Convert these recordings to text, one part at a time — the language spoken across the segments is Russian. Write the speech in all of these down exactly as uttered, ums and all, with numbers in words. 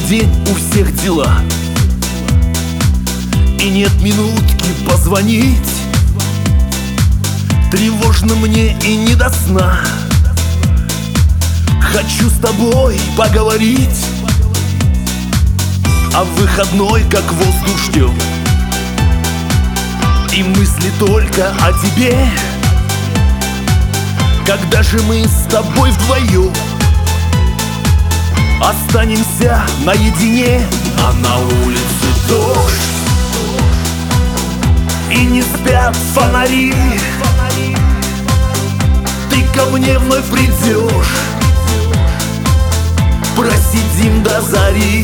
день, у всех дела, и нет минутки позвонить. Тревожно мне и не до сна. Хочу с тобой поговорить, а в выходной как воздух ждем, и мысли только о тебе. Когда же мы с тобой вдвоем останемся наедине? А на улице дождь, и не спят фонари. Ты ко мне вновь придешь, просидим до зари,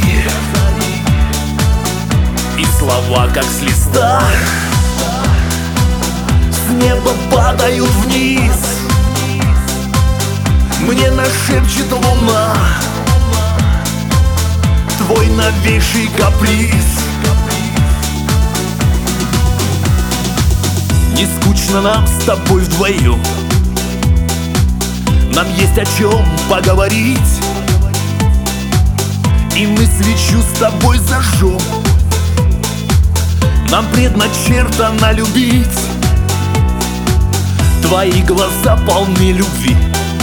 и слова как с листа с неба падают вниз. Мне нашепчет луна твой новейший каприз. Не скучно нам с тобой вдвоем, нам есть о чем поговорить, и мы свечу с тобой зажжем. Нам предначертано любить. Твои глаза полны любви,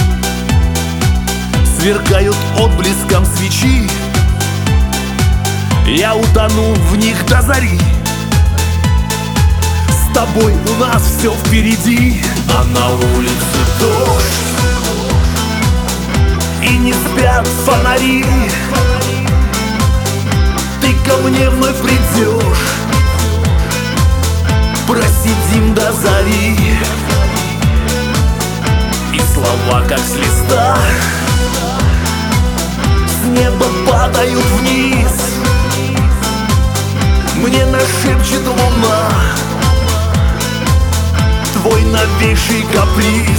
сверкают отблеском свечи. Я утону в них до зари. С тобой у нас все впереди. А на улице дождь, и не спят фонари. Ты ко мне вновь придешь, просидим до зари, и слова как с листа с неба падают вниз. Мне нашепчет луна твой новейший каприз.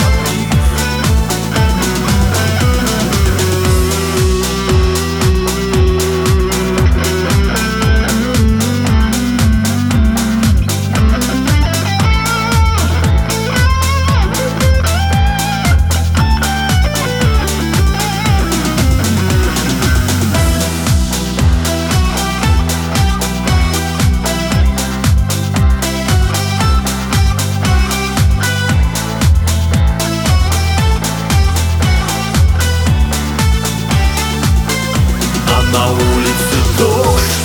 На улице дождь,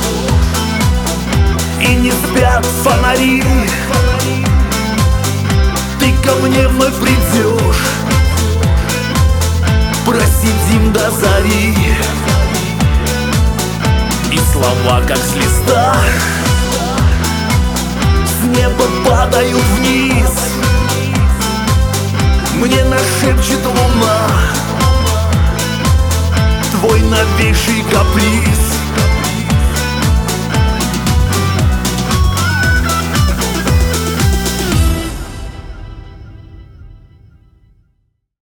и не спят фонари. Ты ко мне вновь придешь, просидим до зари, и слова как с листа с неба падают вниз. Мне нашепчет луна твой новейший каприз.